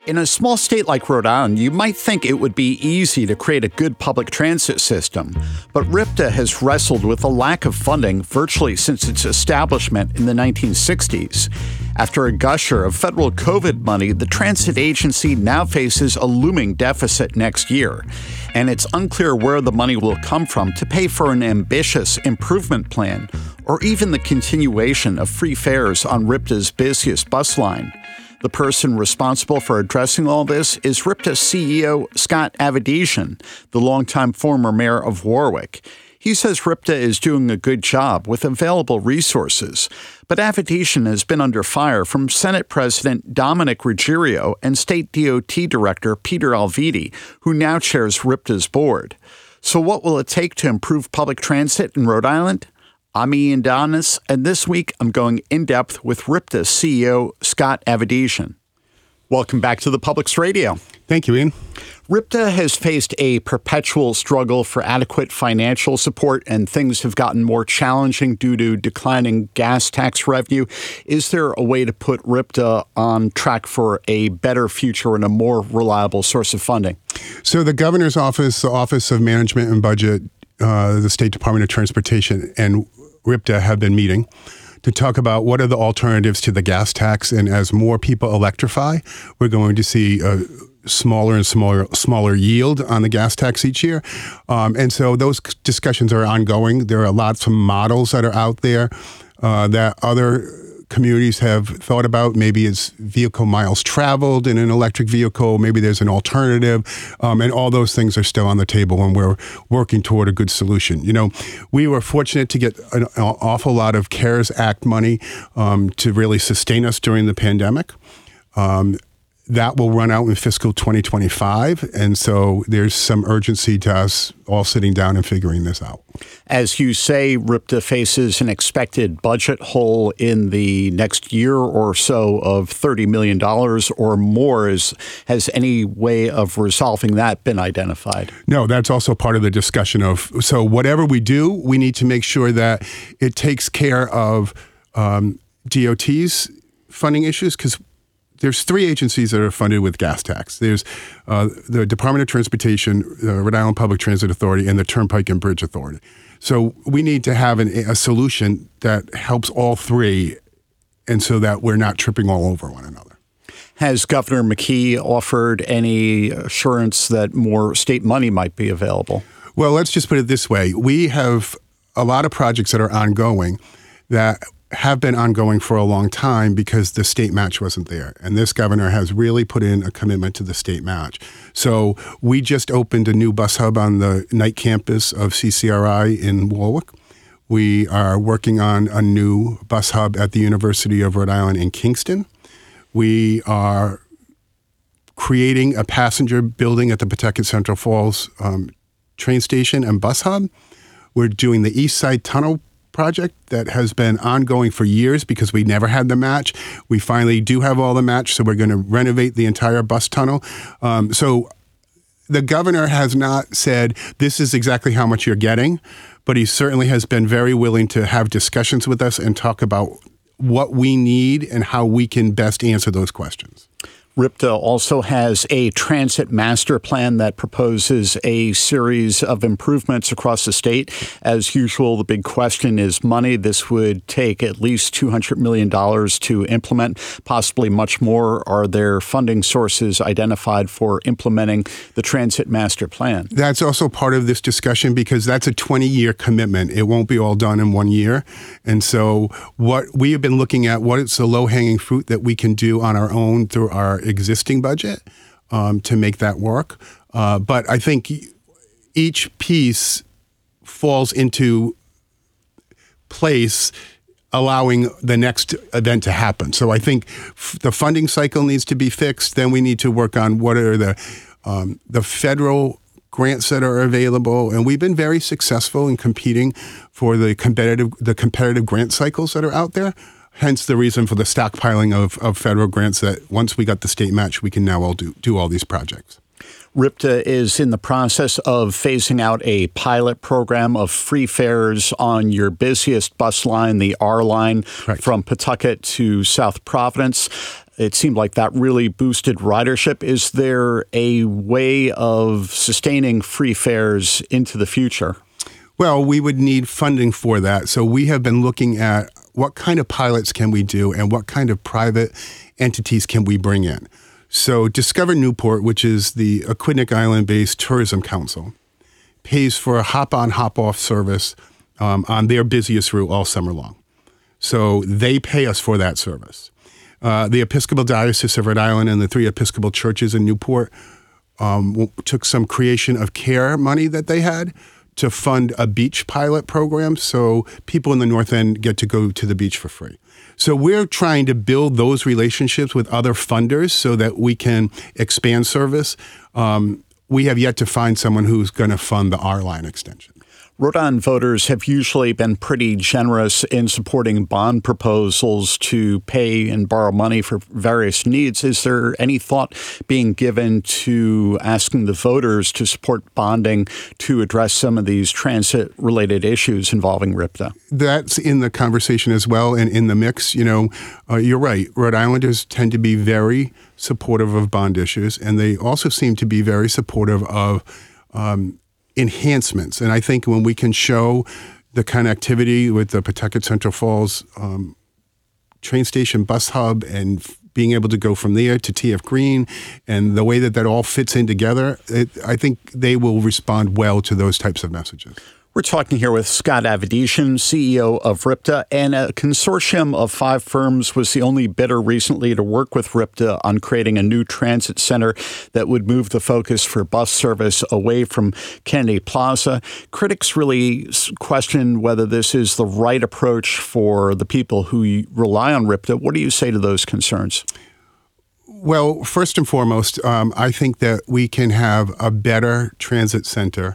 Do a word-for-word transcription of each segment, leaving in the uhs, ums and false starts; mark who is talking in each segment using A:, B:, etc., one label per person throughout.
A: In a small state like Rhode Island, you might think it would be easy to create a good public transit system, but RIPTA has wrestled with a lack of funding virtually since its establishment in the nineteen sixties. After a gusher of federal COVID money, the transit agency now faces a looming deficit next year, and it's unclear where the money will come from to pay for an ambitious improvement plan, or even the continuation of free fares on RIPTA's busiest bus line. The person responsible for addressing all this is RIPTA C E O Scott Avedisian, the longtime former mayor of Warwick. He says RIPTA is doing a good job with available resources, but Avedisian has been under fire from Senate President Dominic Ruggerio and State D O T Director Peter Alviti, who now chairs RIPTA's board. So what will it take to improve public transit in Rhode Island? I'm Ian Donis, and this week I'm going in-depth with RIPTA C E O Scott Avedisian. Welcome back to the Public's Radio.
B: Thank you, Ian.
A: RIPTA has faced a perpetual struggle for adequate financial support, and things have gotten more challenging due to declining gas tax revenue. Is there a way to put RIPTA on track for a better future and a more reliable source of funding?
B: So the governor's office, the Office of Management and Budget, uh, the State Department of Transportation, and RIPTA have been meeting to talk about what are the alternatives to the gas tax. And as more people electrify, we're going to see a smaller and smaller smaller yield on the gas tax each year. Um, and so those discussions are ongoing. There are lots of models that are out there uh, that other communities have thought about. Maybe it's vehicle miles traveled in an electric vehicle. Maybe there's an alternative. Um, and all those things are still on the table, and we're working toward a good solution. You know, we were fortunate to get an awful lot of CARES Act money um, to really sustain us during the pandemic. Um, That will run out in fiscal twenty twenty-five, and so there's some urgency to us all sitting down and figuring this out.
A: As you say, RIPTA faces an expected budget hole in the next year or so of thirty million dollars or more. Is, has any way of resolving that been identified?
B: No, that's also part of the discussion of, so whatever we do, we need to make sure that it takes care of um, D O T's funding issues, because there's three agencies that are funded with gas tax. There's uh, the Department of Transportation, the Rhode Island Public Transit Authority, and the Turnpike and Bridge Authority. So we need to have an, a solution that helps all three, and so that we're not tripping all over one another.
A: Has Governor McKee offered any assurance that more state money might be available?
B: Well, let's just put it this way. We have a lot of projects that are ongoing that have been ongoing for a long time because the state match wasn't there. And this governor has really put in a commitment to the state match. So we just opened a new bus hub on the night campus of C C R I in Warwick. We are working on a new bus hub at the University of Rhode Island in Kingston. We are creating a passenger building at the Pawtucket Central Falls um, train station and bus hub. We're doing the East Side Tunnel project that has been ongoing for years because we never had the match. We finally do have all the match, so we're going to renovate the entire bus tunnel. Um, so the governor has not said this is exactly how much you're getting, but he certainly has been very willing to have discussions with us and talk about what we need and how we can best answer those questions.
A: RIPTA also has a transit master plan that proposes a series of improvements across the state. As usual, the big question is money. This would take at least two hundred million dollars to implement, possibly much more. Are there funding sources identified for implementing the transit master plan?
B: That's also part of this discussion because that's a twenty-year commitment. It won't be all done in one year. And so what we have been looking at, what is the low-hanging fruit that we can do on our own through our existing budget um, to make that work. Uh, but I think each piece falls into place allowing the next event to happen. So I think f- the funding cycle needs to be fixed. Then we need to work on what are the um, the federal grants that are available. And we've been very successful in competing for the competitive the competitive grant cycles that are out there. Hence the reason for the stockpiling of, of federal grants that once we got the state match, we can now all do, do all these projects.
A: RIPTA is in the process of phasing out a pilot program of free fares on your busiest bus line, the R line,
B: Correct.
A: From Pawtucket to South Providence. it seemed like that really boosted ridership. Is there a way of sustaining free fares into the future?
B: Well, we would need funding for that. So we have been looking at what kind of pilots can we do and what kind of private entities can we bring in. So Discover Newport, which is the Aquidneck Island-based tourism council, pays for a hop-on, hop-off service um, on their busiest route all summer long. So they pay us for that service. Uh, the Episcopal Diocese of Rhode Island and the three Episcopal churches in Newport um, took some creation of care money that they had to fund a beach pilot program, so people in the North End get to go to the beach for free. So we're trying to build those relationships with other funders so that we can expand service. Um, we have yet to find someone who's going to fund the R-Line extension.
A: Rhode Island voters have usually been pretty generous in supporting bond proposals to pay and borrow money for various needs. Is there any thought being given to asking the voters to support bonding to address some of these transit-related issues involving R I P T A?
B: That's in the conversation as well and in the mix. You know, uh, you're right. Rhode Islanders tend to be very supportive of bond issues, and they also seem to be very supportive of um, enhancements. And I think when we can show the connectivity with the Pawtucket Central Falls um, train station bus hub and f- being able to go from there to T F Green and the way that that all fits in together, it, I think they will respond well to those types of messages.
A: We're talking here with Scott Avedisian, C E O of R I P T A, and a consortium of five firms was the only bidder recently to work with R I P T A on creating a new transit center that would move the focus for bus service away from Kennedy Plaza. Critics really question whether this is the right approach for the people who rely on R I P T A. What do you say to those concerns?
B: Well, first and foremost, um, I think that we can have a better transit center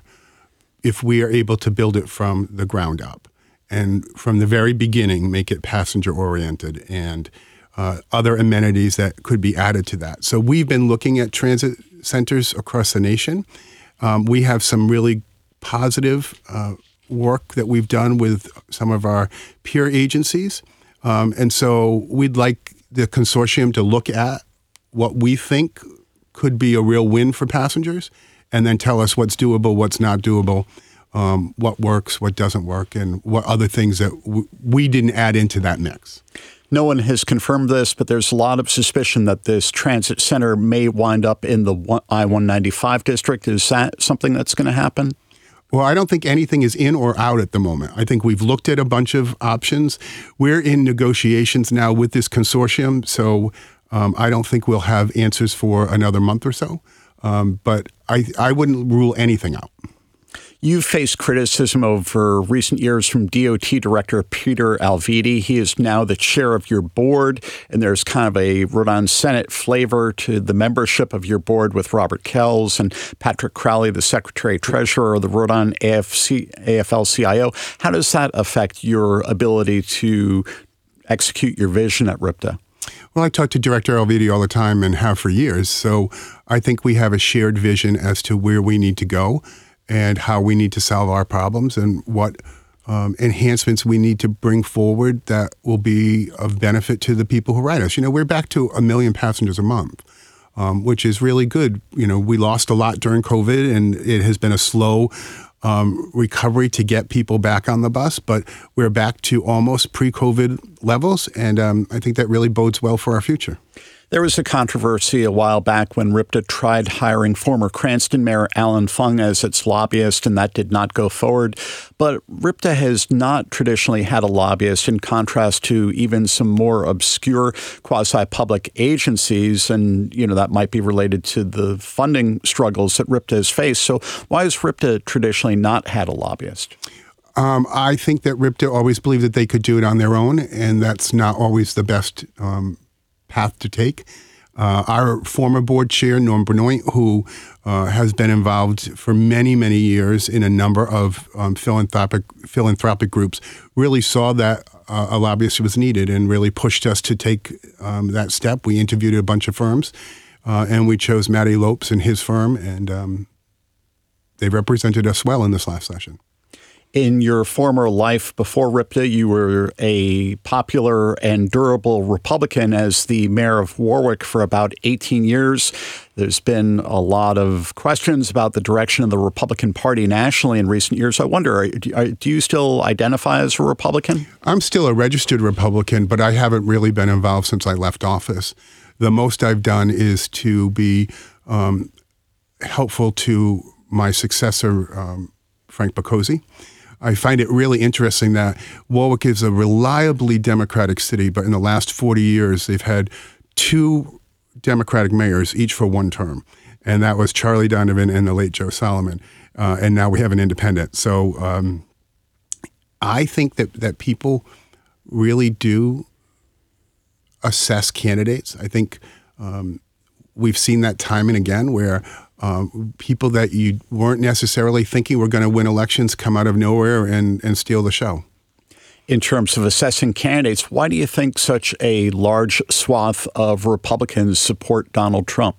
B: if we are able to build it from the ground up and from the very beginning make it passenger oriented and uh, other amenities that could be added to that. So we've been looking at transit centers across the nation. Um, we have some really positive uh, work that we've done with some of our peer agencies. Um, and so we'd like the consortium to look at what we think could be a real win for passengers and then tell us what's doable, what's not doable, um, what works, what doesn't work, and what other things that w- we didn't add into that mix.
A: No one has confirmed this, but there's a lot of suspicion that this transit center may wind up in the I one ninety-five district. Is that something that's going to happen?
B: Well, I don't think anything is in or out at the moment. I think we've looked at a bunch of options. We're in negotiations now with this consortium, so um, I don't think we'll have answers for another month or so. Um, but I, I wouldn't rule anything out.
A: You've faced criticism over recent years from D O T Director Peter Alviti. He is now the chair of your board, and there's kind of a Rhode Island Senate flavor to the membership of your board with Robert Kells and Patrick Crowley, the Secretary-Treasurer of the Rhode Island A F L C I O. How does that affect your ability to execute your vision at R I P T A?
B: Well, I talk to Director Alviti all the time and have for years, so I think we have a shared vision as to where we need to go and how we need to solve our problems and what um, enhancements we need to bring forward that will be of benefit to the people who ride us. You know, we're back to a million passengers a month, um, which is really good. You know, we lost a lot during COVID, and it has been a slow um, recovery to get people back on the bus, but we're back to almost pre-COVID levels, and um, I think that really bodes well for our future.
A: There was a controversy a while back when R I P T A tried hiring former Cranston Mayor Alan Fung as its lobbyist, and that did not go forward. But R I P T A has not traditionally had a lobbyist, in contrast to even some more obscure quasi-public agencies, and you know that might be related to the funding struggles that R I P T A has faced. So why has R I P T A traditionally not had a lobbyist?
B: Um, I think that R I P T A always believed that they could do it on their own, and that's not always the best um path to take. Uh, our former board chair, Norm Benoit, who uh, has been involved for many, many years in a number of um, philanthropic philanthropic groups, really saw that uh, a lobbyist was needed and really pushed us to take um, that step. We interviewed a bunch of firms, uh, and we chose Matty Lopes and his firm, and um, they represented us well in this last session.
A: In your former life before RIPTA, you were a popular and durable Republican as the mayor of Warwick for about eighteen years. There's been a lot of questions about the direction of the Republican Party nationally in recent years. I wonder, do you still identify as a Republican?
B: I'm still a registered Republican, but I haven't really been involved since I left office. The most I've done is to be um, helpful to my successor, um, Frank Bokosi. I find it really interesting that Warwick is a reliably Democratic city, but in the last forty years, they've had two Democratic mayors, each for one term. And that was Charlie Donovan and the late Joe Solomon. Uh, and now we have an independent. So um, I think that, that people really do assess candidates. I think um, we've seen that time and again where Um, people that you weren't necessarily thinking were going to win elections come out of nowhere and, and steal the show.
A: In terms of assessing candidates, why do you think such a large swath of Republicans support Donald Trump?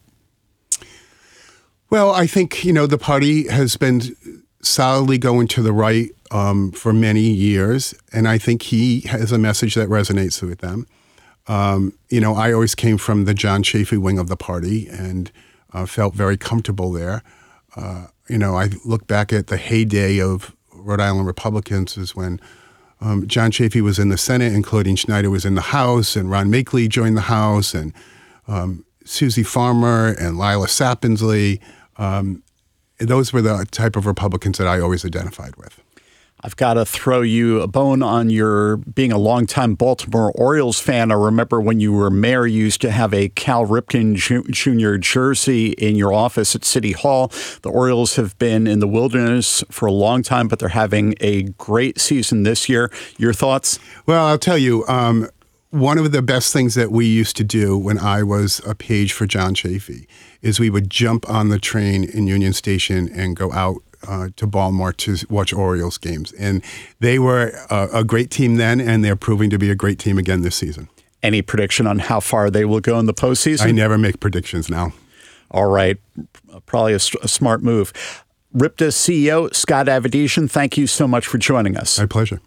B: Well, I think, you know, the party has been solidly going to the right um, for many years, and I think he has a message that resonates with them. Um, you know, I always came from the John Chafee wing of the party, and Uh, felt very comfortable there. Uh, you know, I look back at the heyday of Rhode Island Republicans is when um, John Chafee was in the Senate and Claudine Schneider was in the House and Ron Makeley joined the House and um, Susie Farmer and Lila Sappinsley. Um, those were the type of Republicans that I always identified with.
A: I've got to throw you a bone on your being a longtime Baltimore Orioles fan. I remember when you were mayor, you used to have a Cal Ripken Junior jersey in your office at City Hall. The Orioles have been in the wilderness for a long time, but they're having a great season this year. Your thoughts?
B: Well, I'll tell you, um, one of the best things that we used to do when I was a page for John Chafee is we would jump on the train in Union Station and go out Uh, to Baltimore to watch Orioles games. And they were a, a great team then, and they're proving to be a great team again this season.
A: Any prediction on how far they will go in the postseason?
B: I never make predictions now.
A: All right. Probably a, a smart move. RIPTA C E O Scott Avedisian, thank you so much for joining us.
B: My pleasure.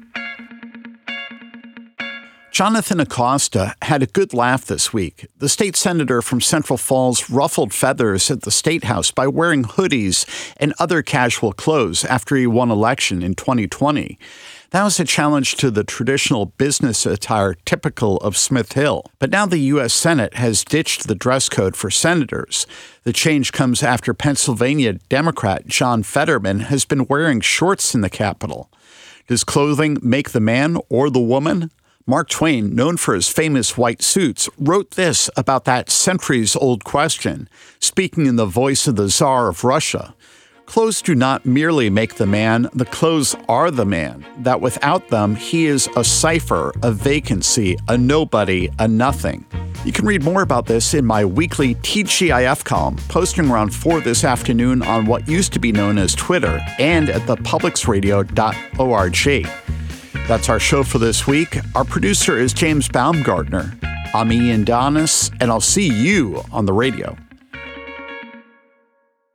A: Jonathan Acosta had a good laugh this week. The state senator from Central Falls ruffled feathers at the State House by wearing hoodies and other casual clothes after he won election in twenty twenty. That was a challenge to the traditional business attire typical of Smith Hill. But now the U S Senate has ditched the dress code for senators. The change comes after Pennsylvania Democrat John Fetterman has been wearing shorts in the Capitol. Does clothing make the man or the woman? Mark Twain, known for his famous white suits, wrote this about that centuries-old question, speaking in the voice of the Tsar of Russia. Clothes do not merely make the man, the clothes are the man, that without them he is a cipher, a vacancy, a nobody, a nothing. You can read more about this in my weekly T G I F column, posting around four this afternoon on what used to be known as Twitter and at the publics radio dot org. That's our show for this week. Our producer is James Baumgartner. I'm Ian Donis, and I'll see you on the radio.